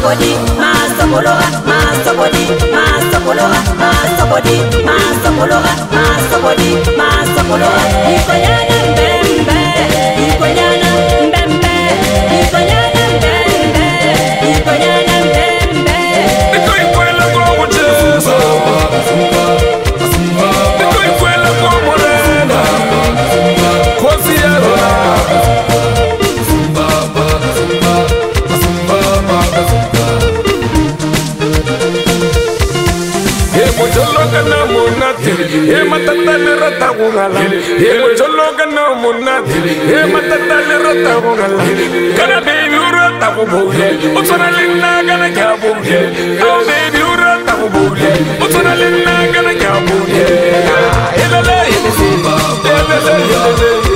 body, master bologa, master body, master bologa, master body, master bologa, master body, master bologa. Ikoyana mbembe, ikoyana mbembe, ikoyana mbembe, ikoyana mbembe. Ikoyana kwa mchezo, ikoyana kwa morena, kwa sierra. Mojologa munati, matata le rata gungala. Mojologa munati, matata le rata gungala. Kana baby urata gubule, utsona lena kana kabule. Oh baby urata gubule, utsona lena kana kabule. Helele helele, helele helele.